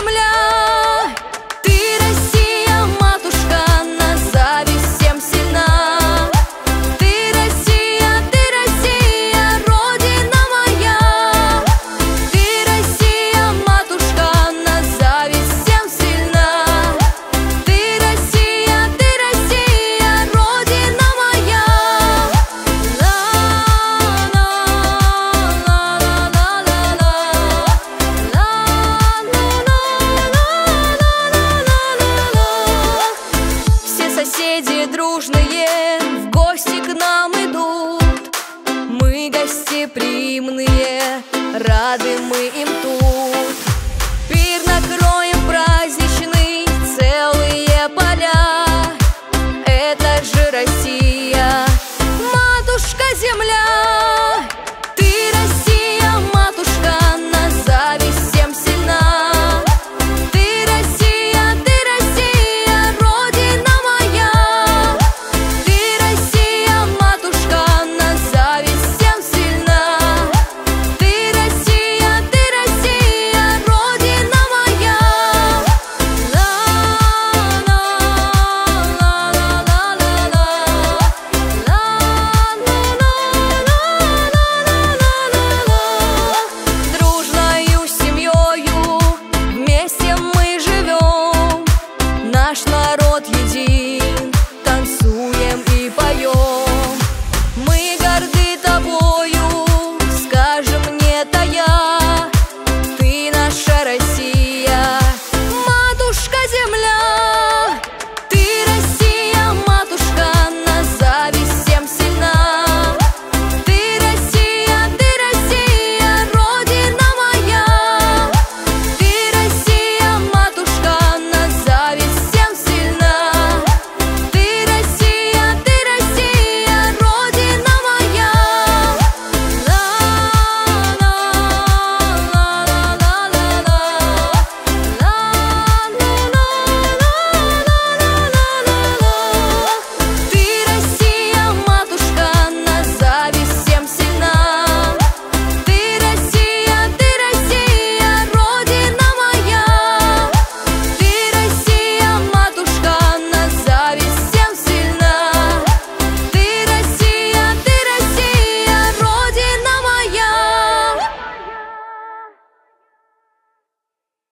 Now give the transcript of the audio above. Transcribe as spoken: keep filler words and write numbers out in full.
земля. Ты Россия, матушка, на зависть всем сильна. Ты Россия, ты Россия, родина моя. Ты Россия, матушка, на зависть всем сильна. Ты Россия, ты Россия, родина моя. Все соседи дружные в гости к нам идут. Мы гостеприимные, рады мы им тут.